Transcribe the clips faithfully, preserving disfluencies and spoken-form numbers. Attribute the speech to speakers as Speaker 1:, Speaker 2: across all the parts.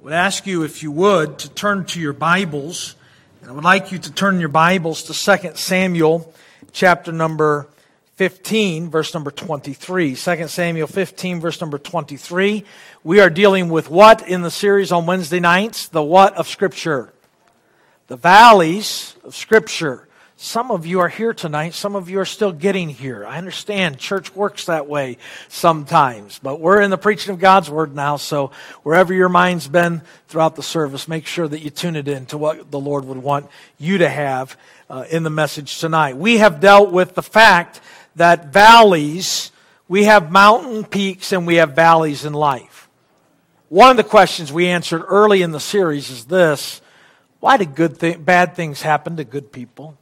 Speaker 1: would ask you, if you would, to turn to your Bibles. And I would like you to turn your Bibles to Second Samuel chapter number fifteen, verse number twenty-three. Second Samuel fifteen, verse number twenty-three. We are dealing with what in the series on Wednesday nights? The what of Scripture? The valleys of Scripture. Some of you are here tonight. Some of you are still getting here. I understand church works that way sometimes. But we're in the preaching of God's Word now. So wherever your mind's been throughout the service, make sure that you tune it in to what the Lord would want you to have uh, in the message tonight. We have dealt with the fact that valleys, we have mountain peaks and we have valleys in life. One of the questions we answered early in the series is this: why do good th- bad things happen to good people?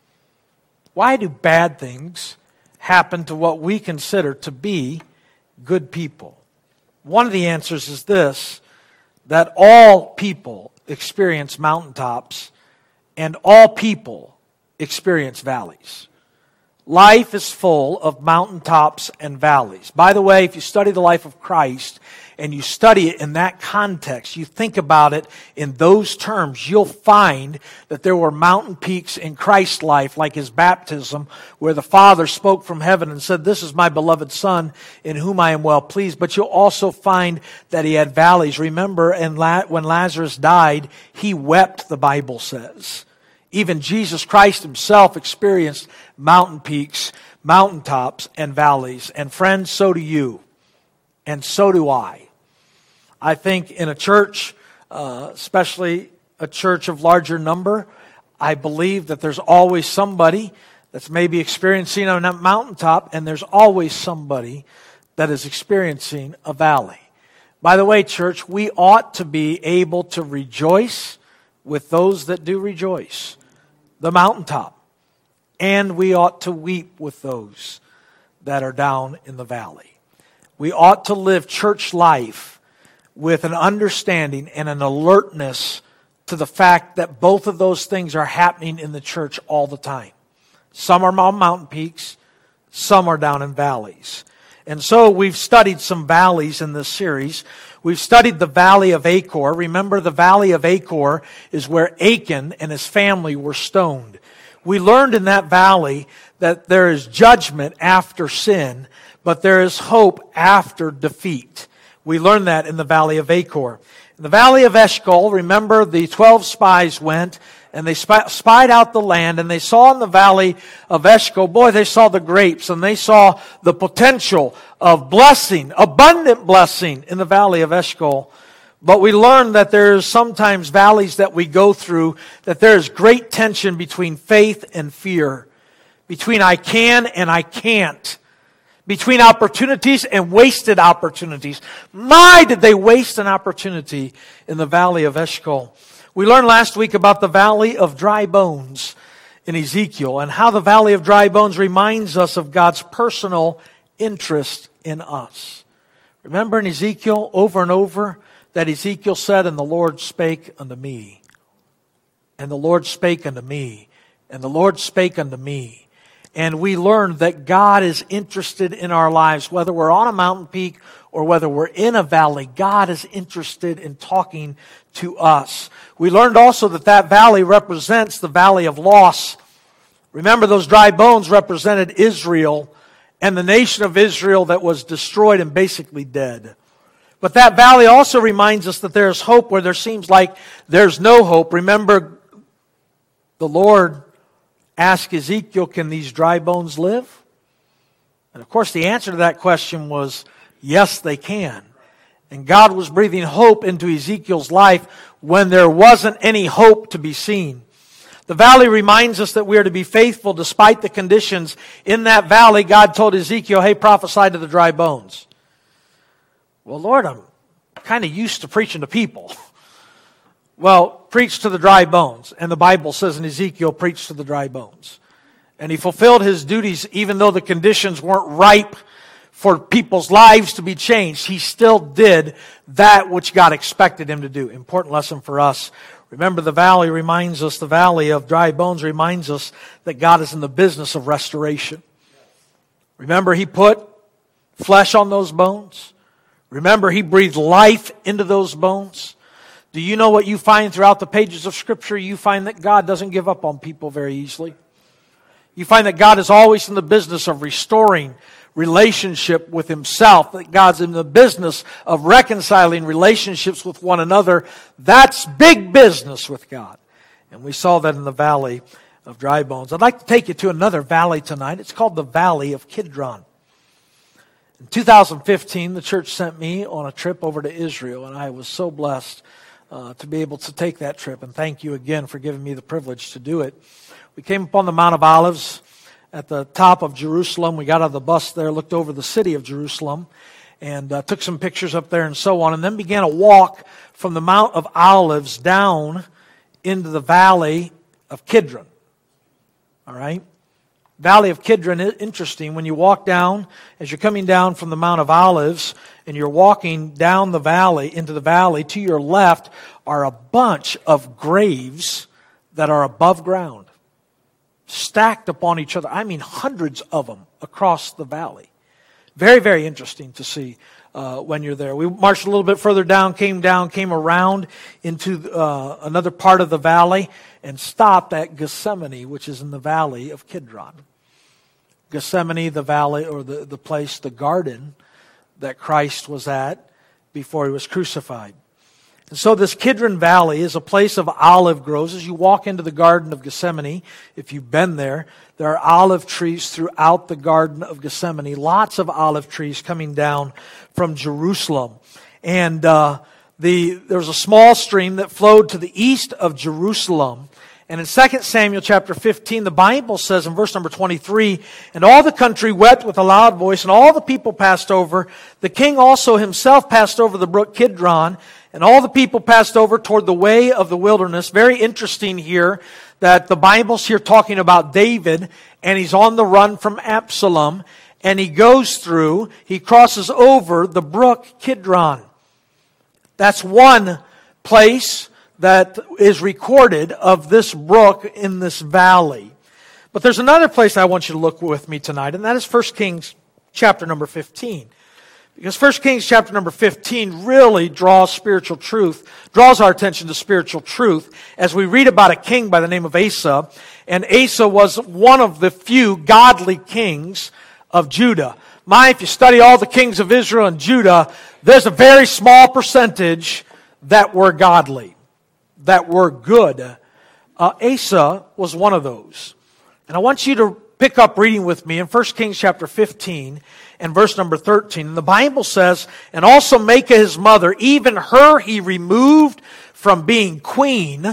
Speaker 1: Why do bad things happen to what we consider to be good people? One of the answers is this: that all people experience mountaintops and all people experience valleys. Life is full of mountaintops and valleys. By the way, if you study the life of Christ and you study it in that context, you think about it in those terms, you'll find that there were mountain peaks in Christ's life, like his baptism, where the Father spoke from heaven and said, "This is my beloved Son, in whom I am well pleased." But you'll also find that he had valleys. Remember, and when Lazarus died, he wept, the Bible says. Even Jesus Christ himself experienced mountain peaks, mountaintops, and valleys. And friends, so do you. And so do I. I think in a church, uh, especially a church of larger number, I believe that there's always somebody that's maybe experiencing a mountaintop, and there's always somebody that is experiencing a valley. By the way, church, we ought to be able to rejoice with those that do rejoice, the mountaintop. And we ought to weep with those that are down in the valley. We ought to live church life with an understanding and an alertness to the fact that both of those things are happening in the church all the time. Some are on mountain peaks, some are down in valleys. And so we've studied some valleys in this series. We've studied the Valley of Achor. Remember, the Valley of Achor is where Achan and his family were stoned. We learned in that valley that there is judgment after sin, but there is hope after defeat. We learned that in the Valley of Achor. In the Valley of Eshcol, remember, the twelve spies went and they spy, spied out the land, and they saw in the Valley of Eshcol, boy, they saw the grapes, and they saw the potential of blessing, abundant blessing in the Valley of Eshcol. But we learned that there's sometimes valleys that we go through, that there is great tension between faith and fear, between I can and I can't, between opportunities and wasted opportunities. My, did they waste an opportunity in the Valley of Eshcol. We learned last week about the Valley of Dry Bones in Ezekiel, and how the Valley of Dry Bones reminds us of God's personal interest in us. Remember in Ezekiel, over and over, that Ezekiel said, "And the Lord spake unto me. And the Lord spake unto me. And the Lord spake unto me." And we learned that God is interested in our lives, whether we're on a mountain peak or whether we're in a valley. God is interested in talking to us. We learned also that that valley represents the valley of loss. Remember, those dry bones represented Israel and the nation of Israel that was destroyed and basically dead. But that valley also reminds us that there's hope where there seems like there's no hope. Remember, the Lord asked Ezekiel, "Can these dry bones live?" And of course, the answer to that question was, yes, they can. And God was breathing hope into Ezekiel's life when there wasn't any hope to be seen. The valley reminds us that we are to be faithful despite the conditions. In that valley, God told Ezekiel, "Hey, prophesy to the dry bones." Well, Lord, I'm kind of used to preaching to people. Well, preach to the dry bones. And the Bible says in Ezekiel, preach to the dry bones. And he fulfilled his duties even though the conditions weren't ripe for people's lives to be changed. He still did that which God expected him to do. Important lesson for us. Remember, the valley reminds us, the Valley of Dry Bones reminds us that God is in the business of restoration. Remember, he put flesh on those bones. Remember, he breathed life into those bones. Do you know what you find throughout the pages of Scripture? You find that God doesn't give up on people very easily. You find that God is always in the business of restoring relationship with Himself, that God's in the business of reconciling relationships with one another. That's big business with God. And we saw that in the Valley of Dry Bones. I'd like to take you to another valley tonight. It's called the Valley of Kidron. In two thousand fifteen, the church sent me on a trip over to Israel, and I was so blessed uh, to be able to take that trip. And thank you again for giving me the privilege to do it. We came up on the Mount of Olives at the top of Jerusalem. We got out of the bus there, looked over the city of Jerusalem, and uh, took some pictures up there and so on, and then began a walk from the Mount of Olives down into the Valley of Kidron. All right? Valley of Kidron is interesting. When you walk down, as you're coming down from the Mount of Olives, and you're walking down the valley, into the valley, to your left are a bunch of graves that are above ground, stacked upon each other. I mean, hundreds of them across the valley. Very, very interesting to see uh, when you're there. We marched a little bit further down, came down, came around into uh, another part of the valley, and stopped at Gethsemane, which is in the Valley of Kidron. Gethsemane, the valley, or the, the place, the garden that Christ was at before He was crucified. And so this Kidron Valley is a place of olive groves. As you walk into the Garden of Gethsemane, if you've been there, there are olive trees throughout the Garden of Gethsemane. Lots of olive trees coming down from Jerusalem. And uh, the there was a small stream that flowed to the east of Jerusalem. And in Second Samuel chapter fifteen, the Bible says in verse number twenty-three, "And all the country wept with a loud voice, and all the people passed over. The king also himself passed over the brook Kidron, and all the people passed over toward the way of the wilderness." Very interesting here that the Bible's here talking about David, and he's on the run from Absalom, and he goes through, he crosses over the brook Kidron. That's one place that is recorded of this brook in this valley. But there's another place I want you to look with me tonight, and that is First Kings chapter number fifteen. Because First Kings chapter number fifteen really draws spiritual truth, draws our attention to spiritual truth, as we read about a king by the name of Asa. And Asa was one of the few godly kings of Judah. My, if you study all the kings of Israel and Judah, there's a very small percentage that were godly, that were good. Uh, Asa was one of those. And I want you to pick up reading with me in First Kings chapter fifteen and verse number thirteen. And the Bible says, "And also Maachah his mother, even her he removed from being queen,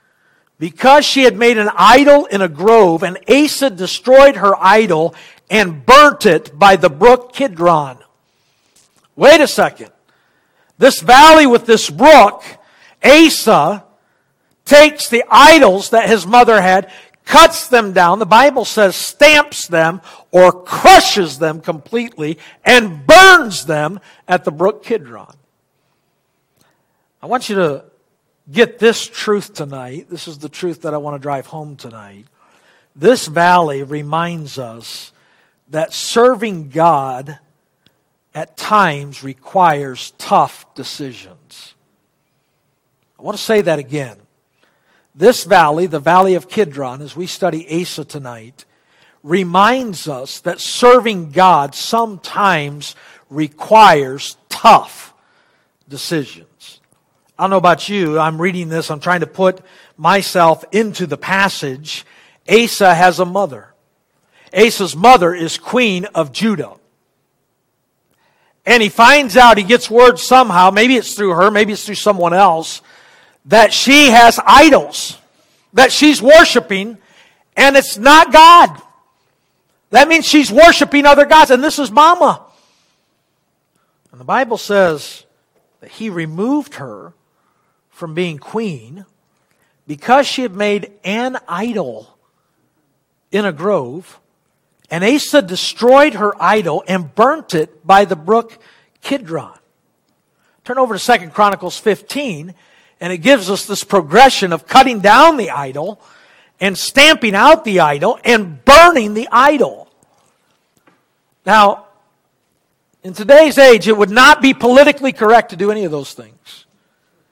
Speaker 1: because she had made an idol in a grove, and Asa destroyed her idol and burnt it by the brook Kidron." Wait a second. This valley with this brook, Asa takes the idols that his mother had, cuts them down, the Bible says stamps them or crushes them completely, and burns them at the brook Kidron. I want you to get this truth tonight. This is the truth that I want to drive home tonight. This valley reminds us that serving God at times requires tough decisions. I want to say that again. This valley, the Valley of Kidron, as we study Asa tonight, reminds us that serving God sometimes requires tough decisions. I don't know about you, I'm reading this, I'm trying to put myself into the passage. Asa has a mother. Asa's mother is queen of Judah. And he finds out, he gets word somehow, maybe it's through her, maybe it's through someone else, that she has idols that she's worshiping, and it's not God. That means she's worshiping other gods, and this is Mama. And the Bible says that he removed her from being queen because she had made an idol in a grove, and Asa destroyed her idol and burnt it by the brook Kidron. Turn over to Second Chronicles fifteen, and it gives us this progression of cutting down the idol and stamping out the idol and burning the idol. Now, in today's age, it would not be politically correct to do any of those things.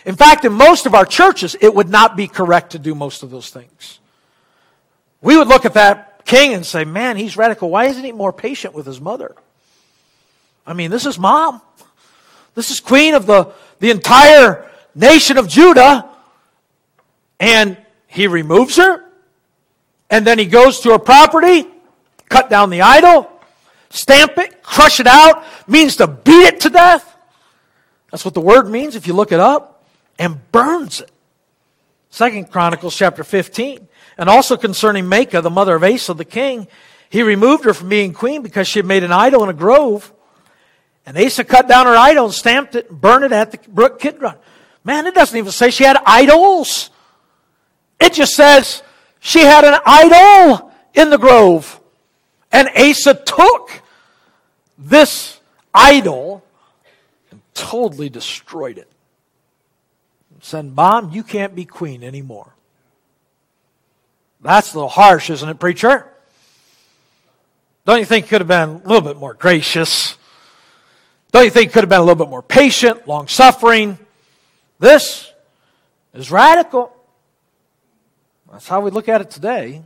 Speaker 1: In fact, in most of our churches, it would not be correct to do most of those things. We would look at that king and say, man, he's radical. Why isn't he more patient with his mother? I mean, this is mom. This is queen of the, the entire nation of Judah. And he removes her. And then he goes to her property, cut down the idol, stamp it, crush it out, means to beat it to death. That's what the word means if you look it up. And burns it. Second Chronicles chapter fifteen. And also concerning Maacah, the mother of Asa the king, he removed her from being queen because she had made an idol in a grove. And Asa cut down her idol and stamped it and burned it at the brook Kidron. Man, it doesn't even say she had idols. It just says she had an idol in the grove. And Asa took this idol and totally destroyed it. Said, Mom, you can't be queen anymore. That's a little harsh, isn't it, preacher? Don't you think it could have been a little bit more gracious? Don't you think it could have been a little bit more patient, long-suffering? This is radical. That's how we look at it today.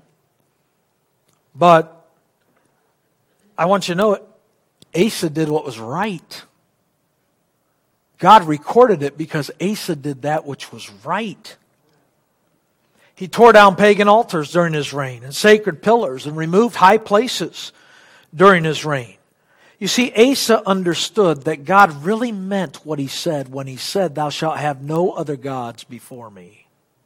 Speaker 1: But I want you to know it. Asa did what was right. God recorded it because Asa did that which was right. He tore down pagan altars during his reign and sacred pillars and removed high places during his reign. You see, Asa understood that God really meant what he said when he said, thou shalt have no other gods before me.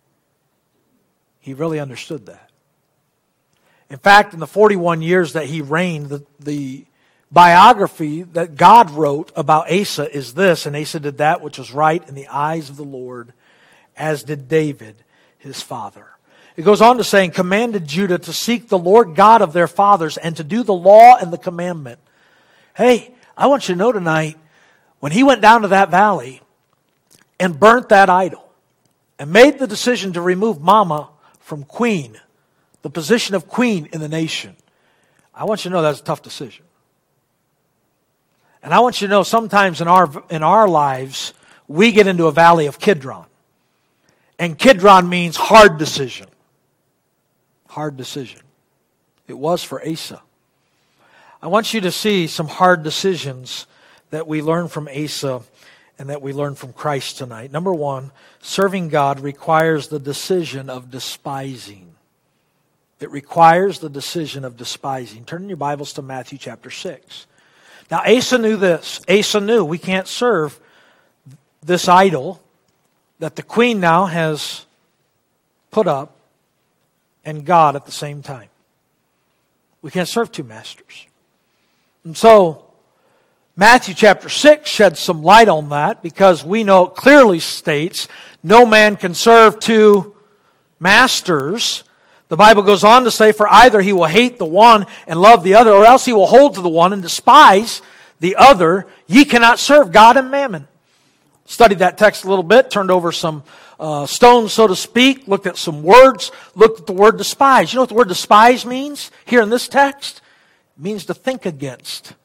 Speaker 1: He really understood that. In fact, in the forty-one years that he reigned, the, the biography that God wrote about Asa is this, and Asa did that which was right in the eyes of the Lord, as did David, his father. It goes on to say, and commanded Judah to seek the Lord God of their fathers and to do the law and the commandment. Hey, I want you to know tonight, when he went down to that valley and burnt that idol and made the decision to remove Mama from queen, the position of queen in the nation, I want you to know that's a tough decision. And I want you to know sometimes in our in our lives, we get into a valley of Kidron. And Kidron means hard decision. Hard decision. It was for Asa. I want you to see some hard decisions that we learn from Asa and that we learn from Christ tonight. Number one, serving God requires the decision of despising. It requires the decision of despising. Turn in your Bibles to Matthew chapter six. Now Asa knew this. Asa knew we can't serve this idol that the queen now has put up and God at the same time. We can't serve two masters. And so, Matthew chapter six sheds some light on that because we know it clearly states no man can serve two masters. The Bible goes on to say, for either he will hate the one and love the other, or else he will hold to the one and despise the other. Ye cannot serve God and mammon. Studied that text a little bit, turned over some uh, stones, so to speak, looked at some words, looked at the word despise. You know what the word despise means here in this text? It means to think against.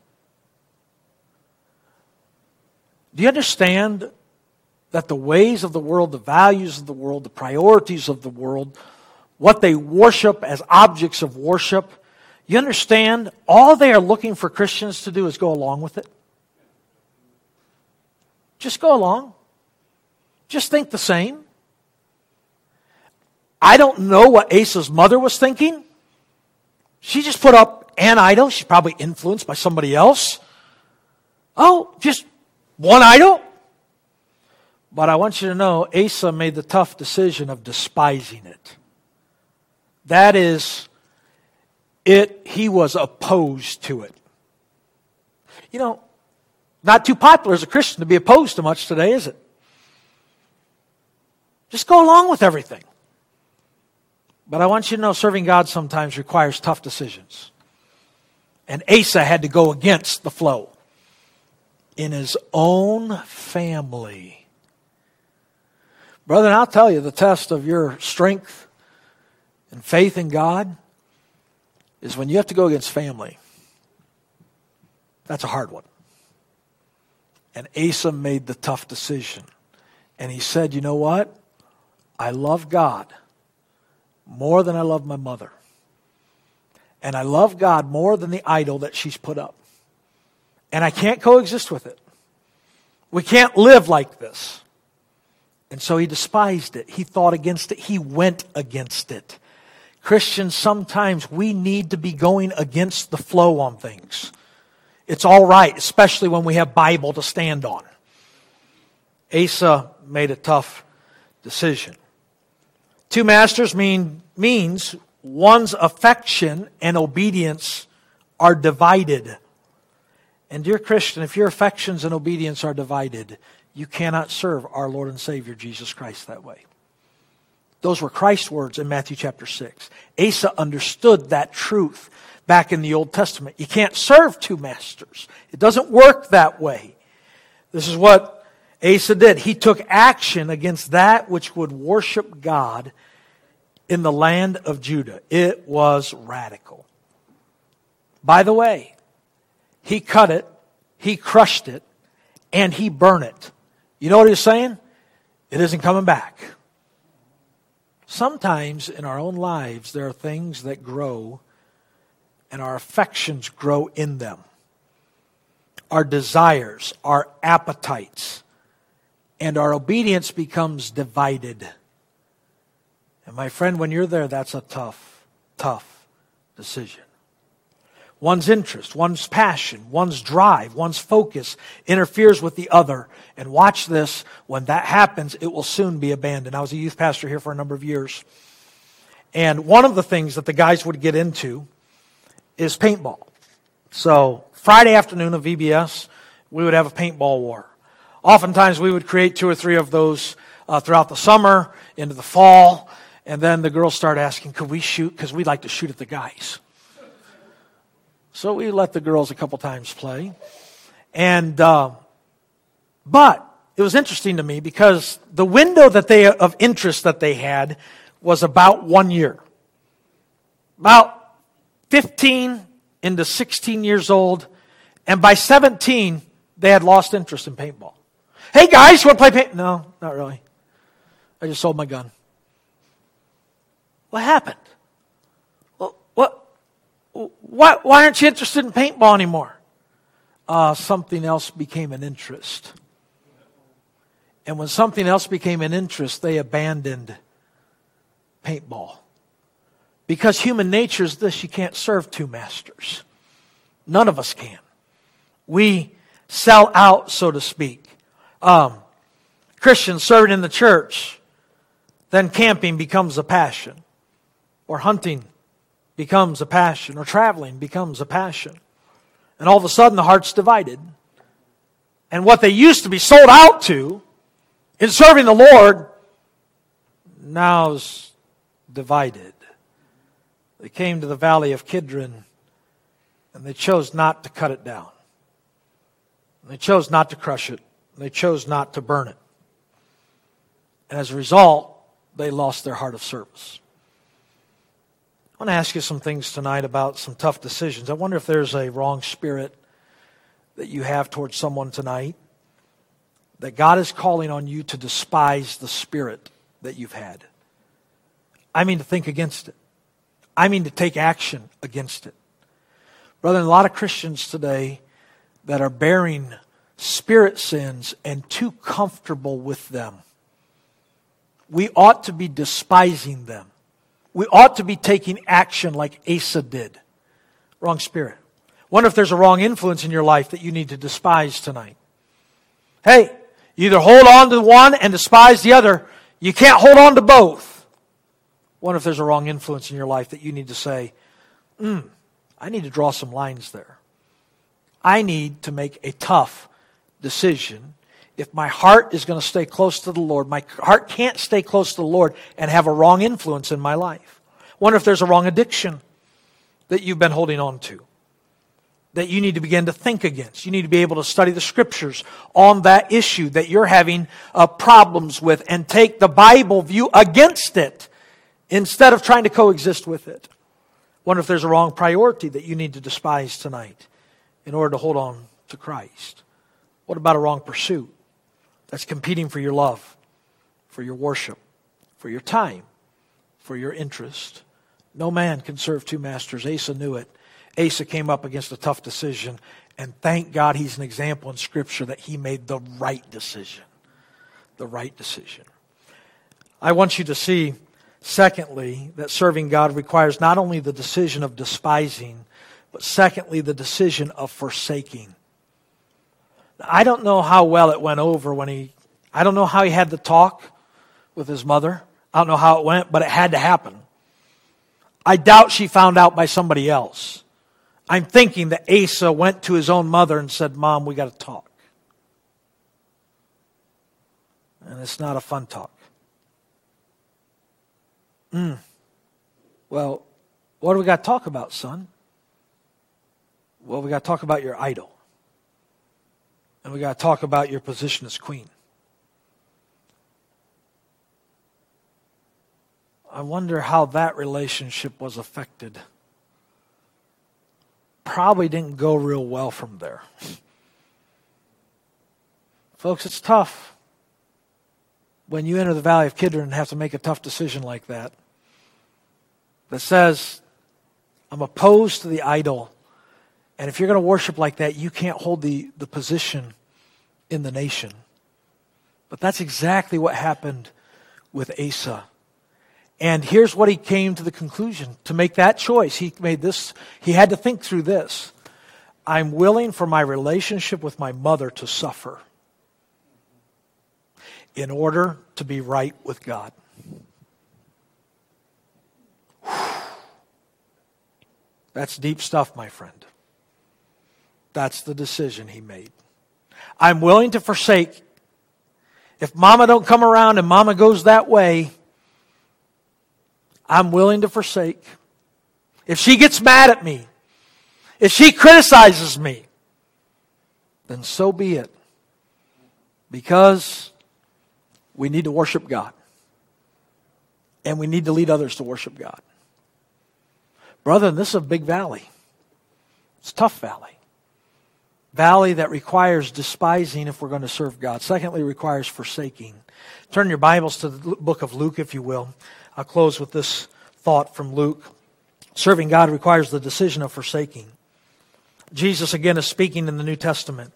Speaker 1: Do you understand that the ways of the world, the values of the world, the priorities of the world, what they worship as objects of worship, you understand all they are looking for Christians to do is go along with it? Just go along. Just think the same. I don't know what Asa's mother was thinking. She just put up an idol. She's probably influenced by somebody else. Oh, just one idol? But I want you to know, Asa made the tough decision of despising it. That is, it. He was opposed to it. You know, not too popular as a Christian to be opposed to much today, is it? Just go along with everything. But I want you to know serving God sometimes requires tough decisions. And Asa had to go against the flow in his own family. Brother, and I'll tell you, the test of your strength and faith in God is when you have to go against family. That's a hard one. And Asa made the tough decision. And he said, you know what? I love God more than I love my mother. And I love God more than the idol that she's put up. And I can't coexist with it. We can't live like this. And so he despised it. He thought against it. He went against it. Christians, sometimes we need to be going against the flow on things. It's all right, especially when we have Bible to stand on. Asa made a tough decision. Two masters mean means one's affection and obedience are divided. And dear Christian, if your affections and obedience are divided, you cannot serve our Lord and Savior Jesus Christ that way. Those were Christ's words in Matthew chapter six. Asa understood that truth back in the Old Testament. You can't serve two masters. It doesn't work that way. This is what Asa did. He took action against that which would worship God in the land of Judah. It was radical. By the way, he cut it, he crushed it, and he burned it. You know what he's saying? It isn't coming back. Sometimes in our own lives, there are things that grow and our affections grow in them. Our desires, our appetites, and our obedience becomes divided. And my friend, when you're there, that's a tough, tough decision. One's interest, one's passion, one's drive, one's focus interferes with the other. And watch this, when that happens, it will soon be abandoned. I was a youth pastor here for a number of years. And one of the things that the guys would get into is paintball. So Friday afternoon of V B S, we would have a paintball war. Oftentimes we would create two or three of those uh, throughout the summer, into the fall. And then the girls start asking, could we shoot? Because we'd like to shoot at the guys. So we let the girls a couple times play. And, uh, but it was interesting to me because the window that they, of interest that they had was about one year. About fifteen into sixteen years old. And by seventeen, they had lost interest in paintball. Hey guys, you want to play paint? No, not really. I just sold my gun. What happened? Well, what? Why, why aren't you interested in paintball anymore? Uh, something else became an interest. And when something else became an interest, they abandoned paintball. Because human nature is this, you can't serve two masters. None of us can. We sell out, so to speak. Um, Christians serving in the church, then camping becomes a passion. Or hunting becomes a passion, or traveling becomes a passion. And all of a sudden the heart's divided. And what they used to be sold out to in serving the Lord now is divided. They came to the valley of Kidron and they chose not to cut it down. They chose not to crush it. They chose not to burn it. And as a result, they lost their heart of service. I want to ask you some things tonight about some tough decisions. I wonder if there's a wrong spirit that you have towards someone tonight, that God is calling on you to despise the spirit that you've had. I mean to think against it. I mean to take action against it. Brother, a lot of Christians today that are bearing spirit sins and too comfortable with them. We ought to be despising them. We ought to be taking action like Asa did. Wrong spirit. Wonder if there's a wrong influence in your life that you need to despise tonight. Hey, you either hold on to one and despise the other. You can't hold on to both. Wonder if there's a wrong influence in your life that you need to say, hmm, I need to draw some lines there. I need to make a tough decision. If my heart is going to stay close to the Lord, my heart can't stay close to the Lord and have a wrong influence in my life. Wonder if there's a wrong addiction that you've been holding on to, that you need to begin to think against. You need to be able to study the Scriptures on that issue that you're having uh, problems with and take the Bible view against it instead of trying to coexist with it. Wonder if there's a wrong priority that you need to despise tonight in order to hold on to Christ. What about a wrong pursuit that's competing for your love? for your worship, for your time, for your interest. No man can serve two masters. Asa knew it. Asa came up against a tough decision, and thank God he's an example in Scripture that he made the right decision. The right decision. I want you to see, secondly, that serving God requires not only the decision of despising, but secondly, the decision of forsaking. I don't know how well it went over when he, I don't know how he had the talk with his mother. I don't know how it went, but it had to happen. I doubt she found out by somebody else. I'm thinking that Asa went to his own mother and said, Mom, we got to talk. And it's not a fun talk. Mm. Well, what do we got to talk about, son? Well, we got to talk about your idol. And we got to talk about your position as queen. I wonder how that relationship was affected. Probably didn't go real well from there. Folks, it's tough when you enter the Valley of Kidron and have to make a tough decision like that. That says, I'm opposed to the idol. And if you're going to worship like that, you can't hold the, the position in the nation. But that's exactly what happened with Asa. And here's what he came to the conclusion. To make that choice, he made this, he had to think through this. I'm willing for my relationship with my mother to suffer in order to be right with God. That's deep stuff, my friend. That's the decision he made. I'm willing to forsake. If mama don't come around and mama goes that way, I'm willing to forsake. If she gets mad at me, if she criticizes me, then so be it. Because we need to worship God. And we need to lead others to worship God. Brother, this is a big valley. It's a tough valley. Valley that requires despising if we're going to serve God. Secondly, requires forsaking. Turn your Bibles to the book of Luke, if you will. I'll close with this thought from Luke. Serving God requires the decision of forsaking. Jesus again is speaking in the New Testament.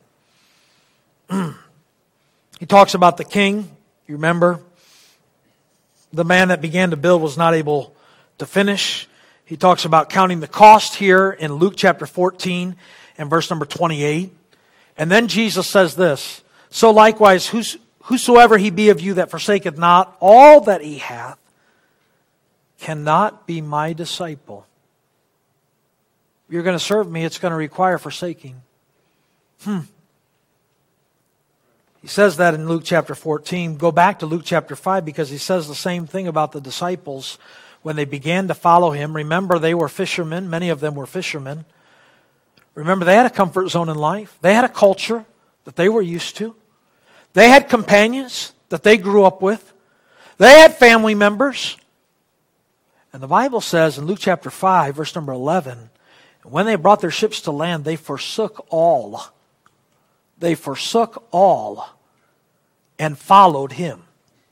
Speaker 1: He talks about the king. You remember? The man that began to build was not able to finish. He talks about counting the cost here in Luke chapter fourteen and verse number twenty-eight. And then Jesus says this, so likewise, whos, whosoever he be of you that forsaketh not all that he hath, cannot be my disciple. If you're going to serve me, it's going to require forsaking. Hmm. He says that in Luke chapter fourteen. Go back to Luke chapter five because he says the same thing about the disciples when they began to follow him. Remember, they were fishermen. Many of them were fishermen. Remember, they had a comfort zone in life. They had a culture that they were used to. They had companions that they grew up with. They had family members. And the Bible says in Luke chapter five, verse number eleven, when they brought their ships to land, they forsook all. They forsook all and followed him.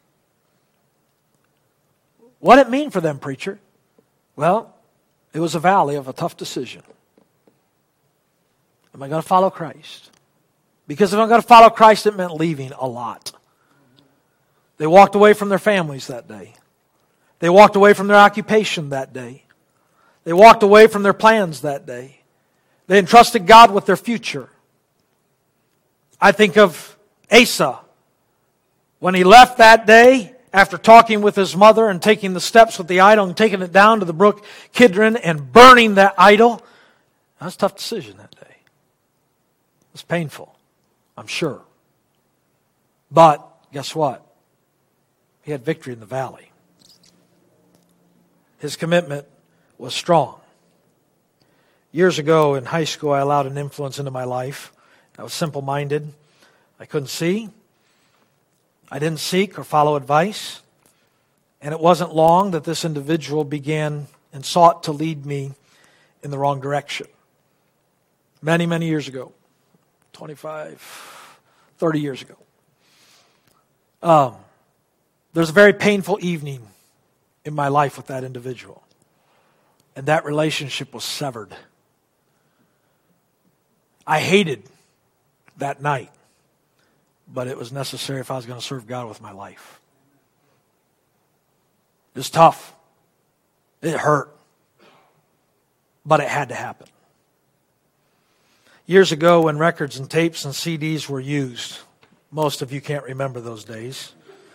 Speaker 1: What did it mean for them, preacher? Well, it was a valley of a tough decision. Am I going to follow Christ? Because if I'm going to follow Christ, it meant leaving a lot. They walked away from their families that day. They walked away from their occupation that day. They walked away from their plans that day. They entrusted God with their future. I think of Asa. When he left that day, after talking with his mother and taking the steps with the idol and taking it down to the brook Kidron and burning that idol, that was a tough decision that day. It was painful, I'm sure. But guess what? He had victory in the valley. His commitment was strong. Years ago in high school, I allowed an influence into my life. I was simple-minded. I couldn't see. I didn't seek or follow advice. And it wasn't long that this individual began and sought to lead me in the wrong direction. Many, many years ago. twenty-five, thirty years ago. Um, There's a very painful evening in my life with that individual. And that relationship was severed. I hated that night, but it was necessary if I was going to serve God with my life. It was tough. It hurt. But it had to happen. Years ago, when records and tapes and C Ds were used, most of you can't remember those days.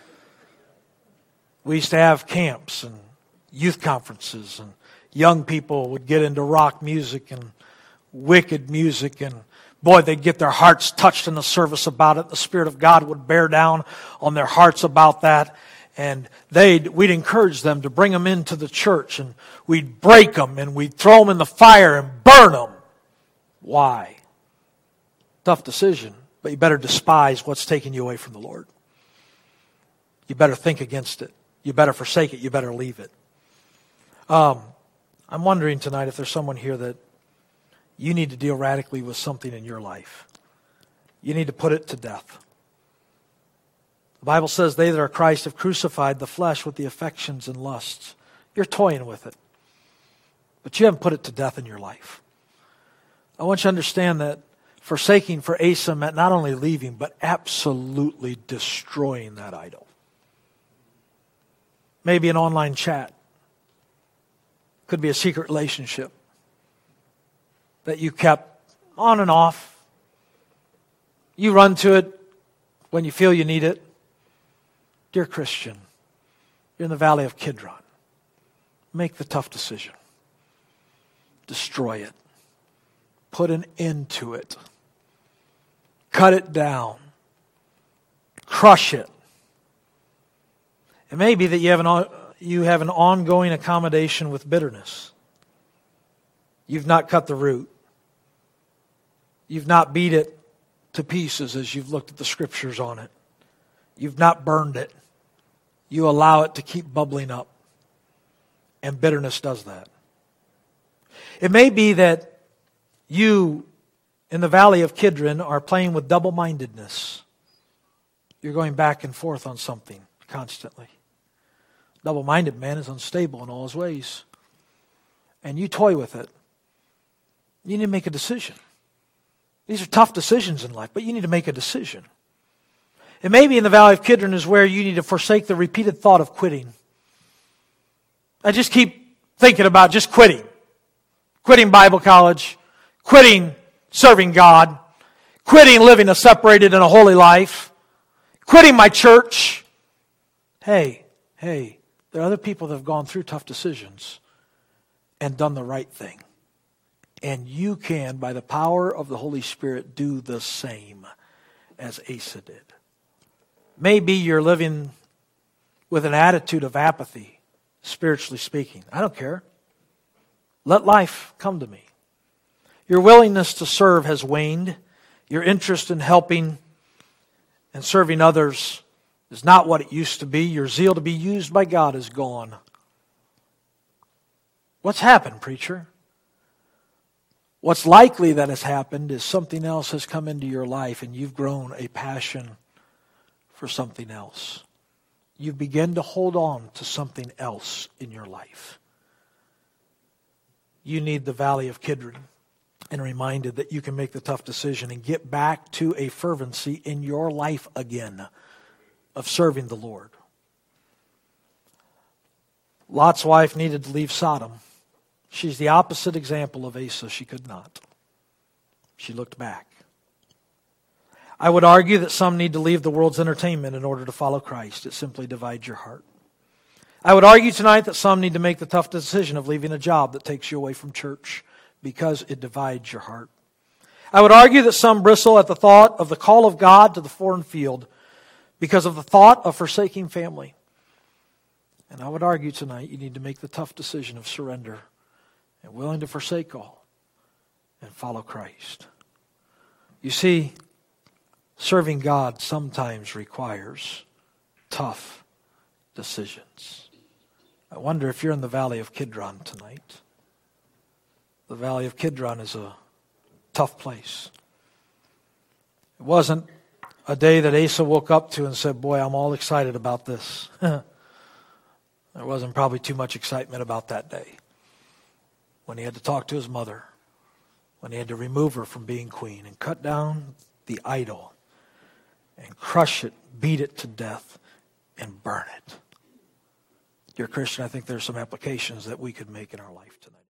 Speaker 1: We used to have camps and youth conferences, and young people would get into rock music and wicked music, and boy, they'd get their hearts touched in the service about it. The Spirit of God would bear down on their hearts about that. And they'd, we'd encourage them to bring them into the church, and we'd break them and we'd throw them in the fire and burn them. Why? Tough decision, but you better despise what's taking you away from the Lord. You better think against it. You better forsake it. You better leave it. Um, I'm wondering tonight if there's someone here that you need to deal radically with something in your life. You need to put it to death. The Bible says they that are Christ have crucified the flesh with the affections and lusts. You're toying with it, but you haven't put it to death in your life. I want you to understand that forsaking for Asa meant not only leaving, but absolutely destroying that idol. Maybe an online chat. Could be a secret relationship that you kept on and off. You run to it when you feel you need it. Dear Christian, you're in the valley of Kidron. Make the tough decision. Destroy it. Put an end to it. Cut it down. Crush it. It may be that you have an, you have an ongoing accommodation with bitterness. You've not cut the root. You've not beat it to pieces as you've looked at the scriptures on it. You've not burned it. You allow it to keep bubbling up. And bitterness does that. It may be that you, in the valley of Kidron, are playing with double-mindedness. You're going back and forth on something constantly. Double-minded man is unstable in all his ways. And you toy with it. You need to make a decision. These are tough decisions in life, but you need to make a decision. It may be in the valley of Kidron is where you need to forsake the repeated thought of quitting. I just keep thinking about just quitting. Quitting Bible college. Quitting serving God. Quitting living a separated and a holy life. Quitting my church. Hey, hey, there are other people that have gone through tough decisions and done the right thing. And you can, by the power of the Holy Spirit, do the same as Asa did. Maybe you're living with an attitude of apathy, spiritually speaking. I don't care. Let life come to me. Your willingness to serve has waned. Your interest in helping and serving others is not what it used to be. Your zeal to be used by God is gone. What's happened, preacher? What's likely that has happened is something else has come into your life and you've grown a passion for something else. You begin to hold on to something else in your life. You need the valley of Kidron and reminded that you can make the tough decision and get back to a fervency in your life again of serving the Lord. Lot's wife needed to leave Sodom. She's the opposite example of Asa. She could not. She looked back. I would argue that some need to leave the world's entertainment in order to follow Christ. It simply divides your heart. I would argue tonight that some need to make the tough decision of leaving a job that takes you away from church because it divides your heart. I would argue that some bristle at the thought of the call of God to the foreign field because of the thought of forsaking family. And I would argue tonight you need to make the tough decision of surrender and willing to forsake all and follow Christ. You see, serving God sometimes requires tough decisions. I wonder if you're in the valley of Kidron tonight. The valley of Kidron is a tough place. It wasn't a day that Asa woke up to and said, boy, I'm all excited about this. There wasn't probably too much excitement about that day. When he had to talk to his mother, when he had to remove her from being queen and cut down the idol and crush it, beat it to death, and burn it. Dear Christian, I think there are some applications that we could make in our life tonight.